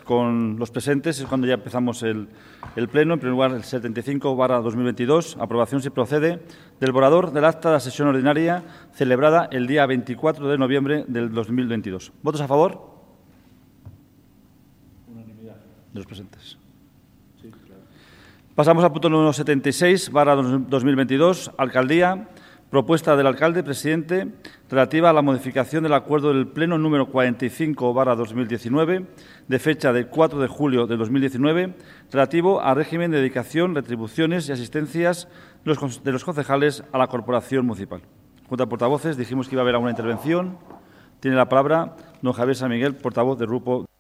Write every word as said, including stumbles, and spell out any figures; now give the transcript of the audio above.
con los presentes es cuando ya empezamos el, el Pleno. En primer lugar, el setenta y cinco barra dos mil veintidós, aprobación, si procede, del borrador del acta de la sesión ordinaria celebrada el día veinticuatro de noviembre del dos mil veintidós. ¿Votos a favor? Unanimidad de los presentes. Sí, claro. Pasamos al punto número setenta y seis barra dos mil veintidós, Alcaldía. Propuesta del alcalde presidente relativa a la modificación del acuerdo del Pleno número cuarenta y cinco barra dos mil diecinueve, de fecha del cuatro de julio de dos mil diecinueve, relativo al régimen de dedicación, retribuciones y asistencias de los concejales a la corporación municipal. Junto a portavoces, dijimos que iba a haber alguna intervención. Tiene la palabra don Javier San Miguel, portavoz del Grupo.